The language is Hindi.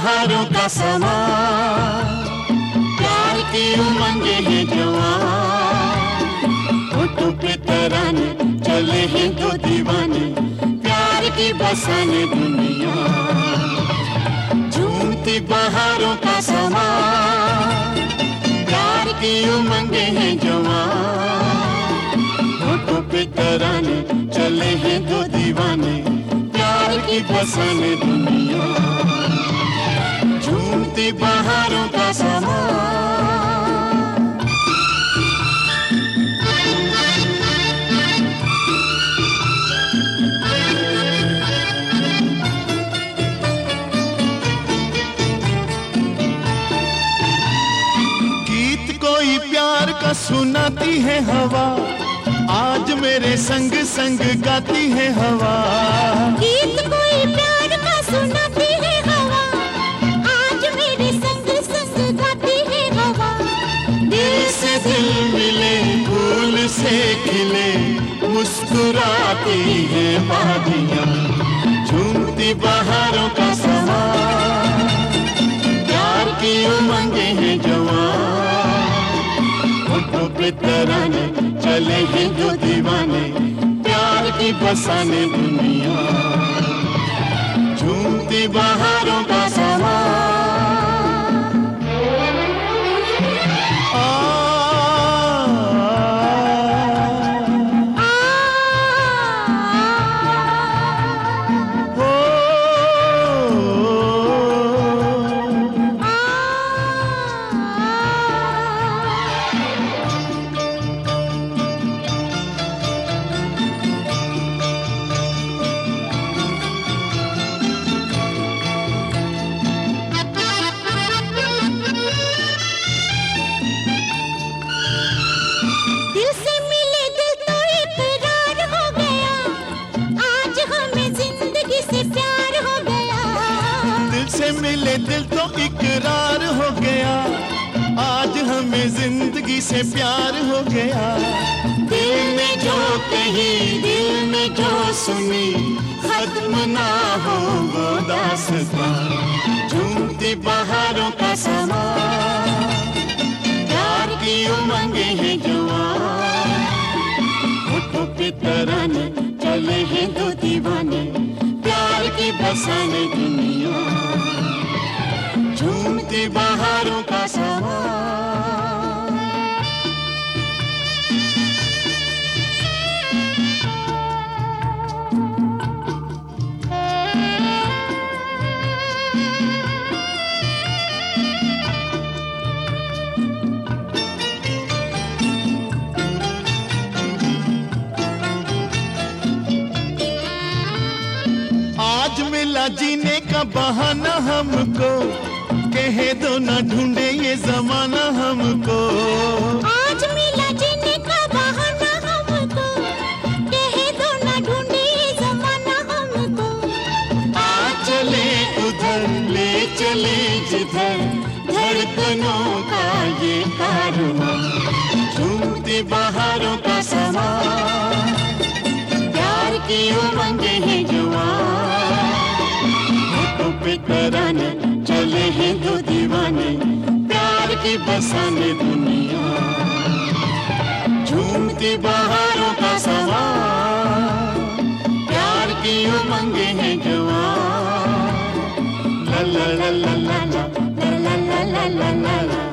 बहारों का समा, प्यार की उमंगे हैं जवान, होठों पे तराने चले हैं दो दीवाने, प्यार की बसाने दुनिया। झूमती बहारों का समा, प्यार की उमंगे हैं जवान, होठों पे तराने चले हैं दो दीवाने, प्यार की बसाने दुनिया। झूमती बहारों का समा। गीत कोई प्यार का सुनाती है हवा, आज मेरे संग संग गाती है हवा। गीत कोई प्यार का सुनाती है हवा, आज मेरे संग संग गाती है हवा। दिल से दिल मिले, फूल से खिले, मुस्कुराती है वादियाँ। झूमती बहारों का समा, प्यार की उमंगे हैं जवान, होठों पे तराने चले हैं दो दीवाने, प्यार की बसाने दुनिया। झूमती बहारों का समा। मिले दिल तो इकरार हो गया, आज हमें जिंदगी से प्यार हो गया। दिल में जो कही, दिल में जो सुनी, खत्म ना हो वो दास्तां। झूमती बहारों का समा, प्यार की उमंगे हैं जवान, होठों पे तराने चले हैं दो दीवाने, प्यार की बसाने दुनिया। झूमती बहारों का समा। आज मिला जीने का बहाना हमको, कहे दो ना ढूंढे ये जमाना हमको। आज मिला जीने का बहाना हमको, कहे दो ना ढूंढे ये जमाना हमको। आज चले उधर, ले चले जिधर, धड़कनों का ये कारवां। झूमती बहारों का समा, प्यार की उमंगे हैं जवान, होठों पे तराने चले हैं दो दीवाने, प्यार की बसाने दुनिया। झूमती बहारों का समा, प्यार की उमंगे हैं जवान। ला ला ला ला ला ला ला ला ला ला ला ला।